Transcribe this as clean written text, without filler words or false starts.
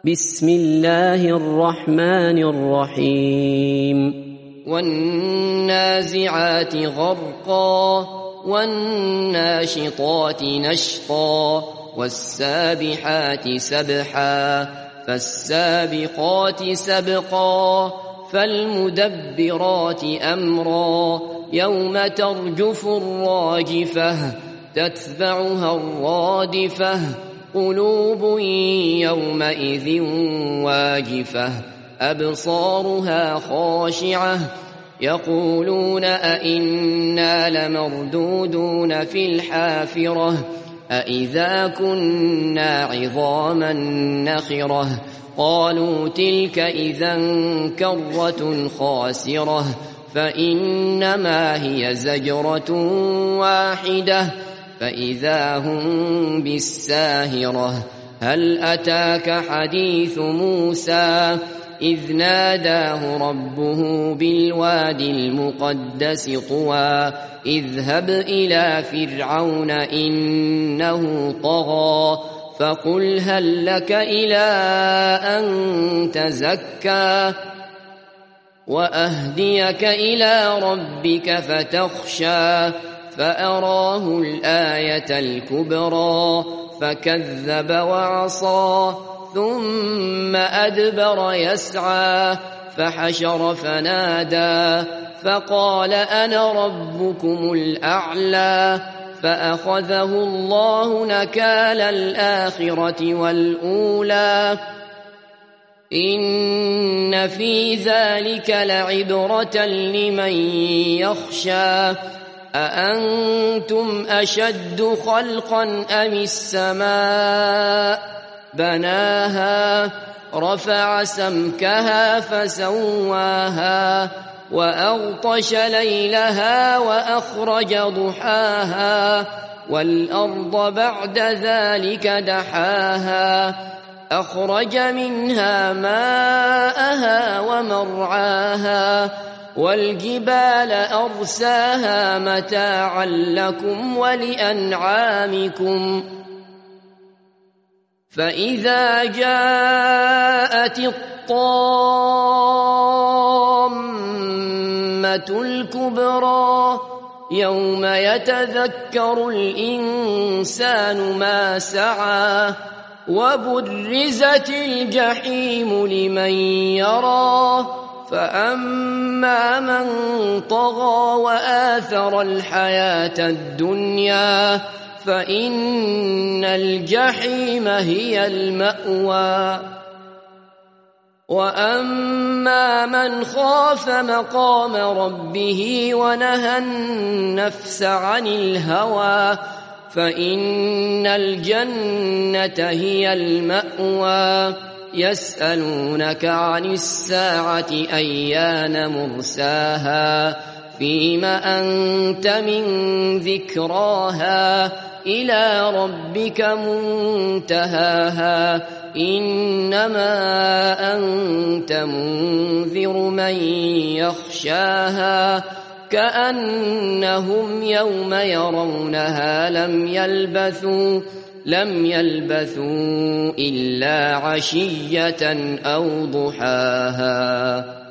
بسم الله الرحمن الرحيم والنازعات غرقا والناشطات نشطا والسابحات سبحا فالسابقات سبقا فالمدبرات أمرا يوم ترجف الراجفة تتبعها الرادفة قلوب يومئذ واجفة أبصارها خاشعة يقولون أئنا لمردودون في الحافرة أئذا كنا عظاما نخرة قالوا تلك إذا كرة خاسرة فإنما هي زجرة واحدة فإذا هم بالساهرة هل أتاك حديث موسى إذ ناداه ربه بالوادي المقدس طوى اذهب إلى فرعون إنه طغى فقل هل لك إلى أن تزكى وأهديك إلى ربك فتخشى فأراه الآية الكبرى فكذب وعصى ثم أدبر يسعى فحشر فنادى فقال أنا ربكم الأعلى فأخذه الله نكال الآخرة والأولى إن في ذلك لعبرة لمن يخشى أأنتم أشد خلقا أم السماء بناها رفع سمكها فسواها وأغطش ليلها وأخرج ضحاها والأرض بعد ذلك دحاها أخرج منها ماءها ومرعاها والجبال أرساها متاعا لكم ولأنعامكم فإذا جاءت الطامة الكبرى يوم يتذكر الإنسان ما سعى وبرزت الجحيم لمن يرى فأما من طغى وآثر الحياة الدنيا فإن الجحيم هي المأوى وأما من خاف مقام ربه ونهى النفس عن الهوى فإن الجنة هي المأوى يسألونك عن الساعة أيان مرساها فيم أنت من ذكراها إلى ربك منتهاها إنما أنت منذر من يخشاها كأنهم يوم يرونها لم يلبثوا إلا عشية أو ضحاها